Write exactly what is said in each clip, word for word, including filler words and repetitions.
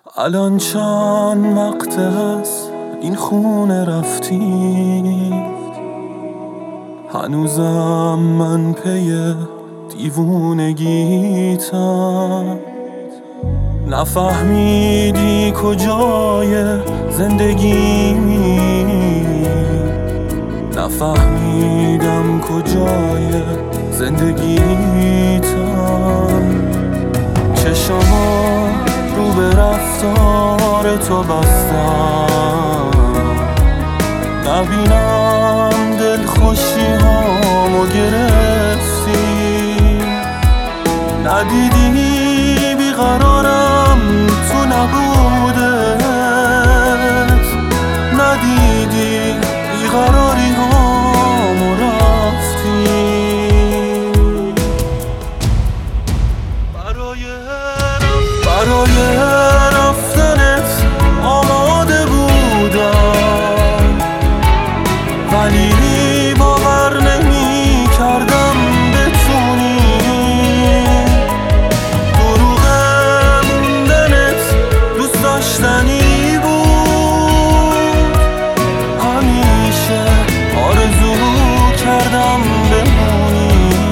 الان چند وقت هست این خونه رفتی، هنوزم من پی دیوونگیتم. نفهمیدی کجای زندگیمی، نفهمیدم کجای زندگیتم. چشما رو به رفتار تو بستم، نبینم دل خوشی هامو گرفتی. ندیدی بیقرارم تو نبودت، ندیدی بیقراری هامو رفتی. برای برای رفتنت آماده بودم، ولی باور نمی کردم بتونی. دروغ موندنت دوست داشتنی بود، همیشه آرزو کردم بمونی.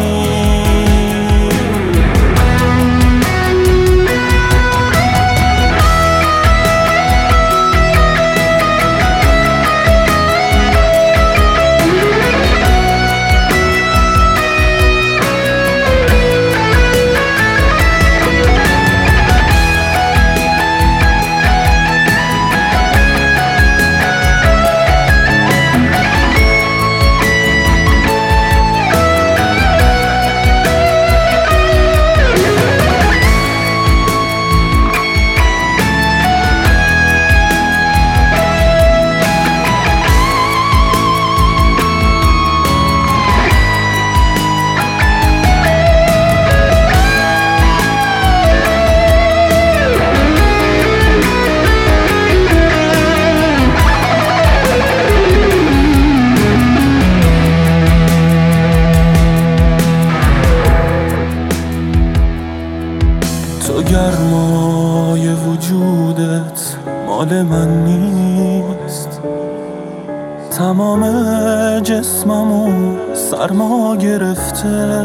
تو گرمای وجودت مال من نیست، تمام جسممو سرما گرفته.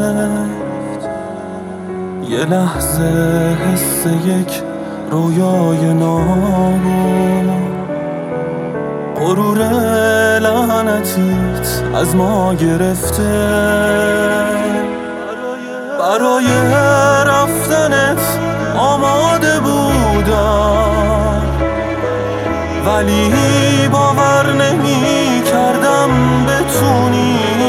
یه لحظه حس یک رویای نابود، غرور لعنتیت از ما گرفته. برای رفتنت آماده بودم، ولی باور نمی کردم بتونی.